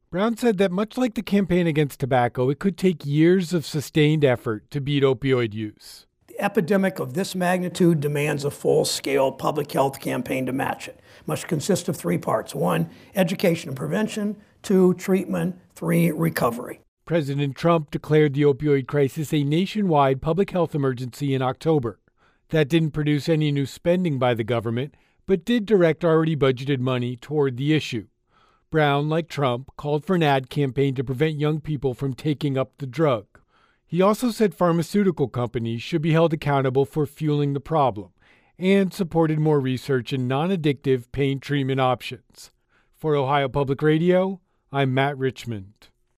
Brown said that much like the campaign against tobacco, it could take years of sustained effort to beat opioid use. The epidemic of this magnitude demands a full-scale public health campaign to match it. It must consist of three parts. 1, education and prevention. 2, treatment. 3, recovery. President Trump declared the opioid crisis a nationwide public health emergency in October. That didn't produce any new spending by the government, but did direct already budgeted money toward the issue. Brown, like Trump, called for an ad campaign to prevent young people from taking up the drug. He also said pharmaceutical companies should be held accountable for fueling the problem and supported more research in non-addictive pain treatment options. For Ohio Public Radio, I'm Matt Richmond.